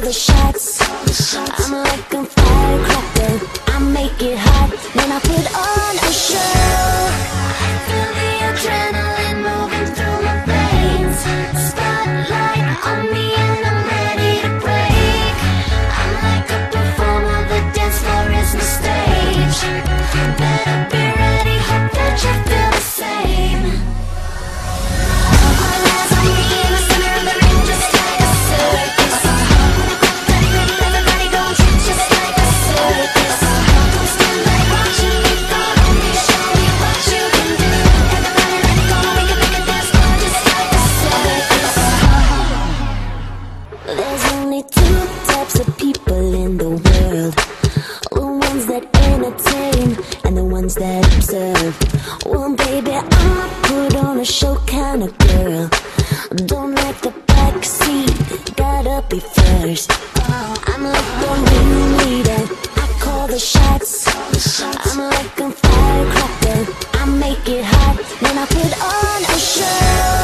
the shots. I'm like a firecracker. I make it hot when I put on a show. I feel the adrenaline moving through my veins. Spotlight on me and I'm ready to break. I'm like a performer, the dance floor is my stage. Better be ready, hope that you feel the same. All eyes on me in the center of the ring, just like a circus. Everybody gon' treat just like a circus. Don't stand back, watching me, follow me, show me what you can do. Everybody ready, go, we can make a dance floor just like a circus. There's only two types of people in the world: the ones that entertain and the ones that observe. Well, baby, I'm a put on a show kind of girl. Don't like the back seat, gotta be first. I'm like the ringleader, I call the shots. I'm like a firecracker, I make it hot when I put on a show.